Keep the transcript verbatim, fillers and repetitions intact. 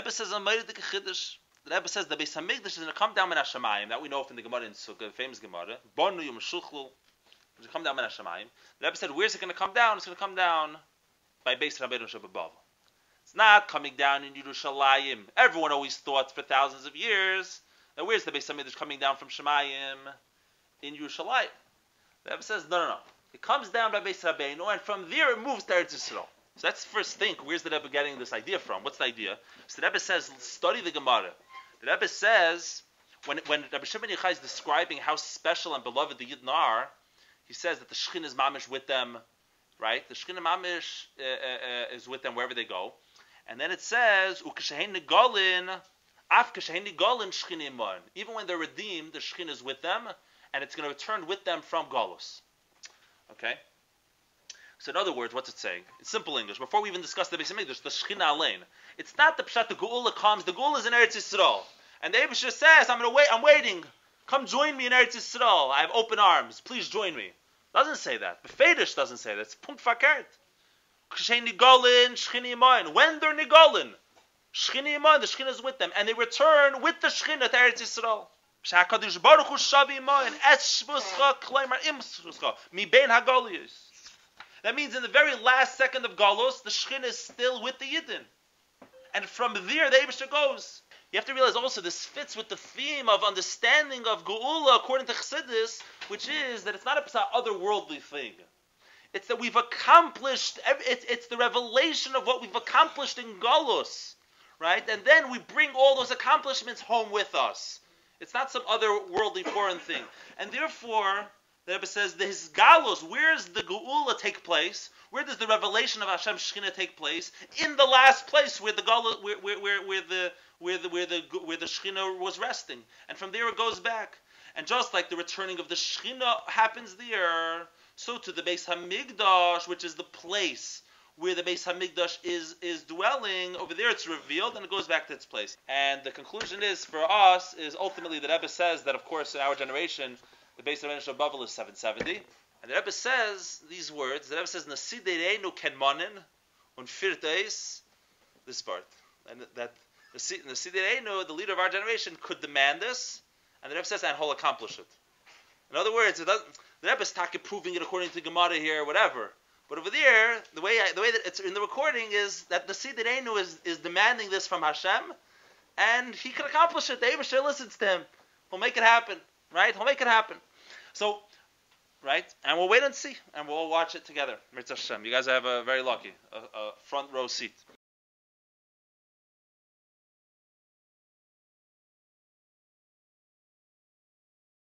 Rebbe says, the Rebbe says the Beis Hamikdash is going to come down in Hashemayim. That we know from the Gemara in Sukkah, famous Gemara. Bonu Yom Shuchlu. It's going to come down in Hashemayim. The Rebbe said, where's it going to come down? It's going to come down by Beis Rabbeinu Shabbat. It's not coming down in Yerushalayim. Everyone always thought for thousands of years that where's the Beis Hamikdash coming down from Shemayim? In Yerushalayim. The Rebbe says, no, no, no. It comes down by Beis Rabbeinu, and from there it moves to Eretz Yisrael. So let's first think, where's the Rebbe getting this idea from? What's the idea? So the Rebbe says, study the Gemara. The Rebbe says, when when Rabbi Shimon Yochai is describing how special and beloved the Yidden are, he says that the Shechin is mamish with them, right? The Shechin mamish uh, uh, is with them wherever they go. And then it says, Ukeshehen Negolin, Af Keshehen Negolin Shechin Iman. Even when they're redeemed, the Shechin is with them, and it's going to return with them from Golus. Okay? So in other words, what's it saying? In simple English, before we even discuss the Beis Hamikdash, the Shechina Alein, it's not the Pshat, the Geula comes, the Geula is in Eretz Yisrael. And the Eibusher says, I'm going to wait, I'm waiting. Come join me in Eretz Yisrael. I have open arms. Please join me. Doesn't say that. The Fedish doesn't say that. It's Punkt Fakert. Kshen Nigolin, Shechina Iman. When they're Nigolin, Shechina Iman, the Shechina is with them. And they return with the Shechina to Eretz Yisrael. Shakadosh Baruch Hu Shavi Iman, Es Shvuscha, Kleimar Im Shvuscha, Mi Bein HaGolius. That means in the very last second of Galus, the Shechin is still with the Yidden. And from there, the Eibusher goes. You have to realize also this fits with the theme of understanding of Geula according to Chassidus, which is that it's not a otherworldly thing. It's that we've accomplished, it's, it's the revelation of what we've accomplished in Galus, right? And then we bring all those accomplishments home with us. It's not some otherworldly foreign thing. And therefore, the Rebbe says, the Hisgalus, where does the Geula take place? Where does the revelation of Hashem Shekhinah take place? In the last place where the Geula, where, where, where, where the where the where the where the Shekhinah was resting, and from there it goes back. And just like the returning of the Shekhinah happens there, so to the Beis Hamikdash, which is the place where the Beis Hamikdash is is dwelling, over there it's revealed and it goes back to its place. And the conclusion is for us is ultimately the Rebbe says that of course in our generation the Beis Hamikdash of Bavel is seven seventy, and the Rebbe says these words. The Rebbe says Nasidereinu kenmanin und firteis, this part, and that the Nasidereinu, the leader of our generation, could demand this, and the Rebbe says and he'll accomplish it. In other words, it doesn't, the Rebbe is talking proving it according to Gemara here, whatever. But over there, the way I, the way that it's in the recording is that the Nasidereinu is is demanding this from Hashem, and he can accomplish it. The Eibusher listens to him. He'll make it happen. Right? He'll make it happen. So, right? And we'll wait and see. And we'll watch it together. Mitzvah Hashem. You guys have a very lucky, a, a front row seat.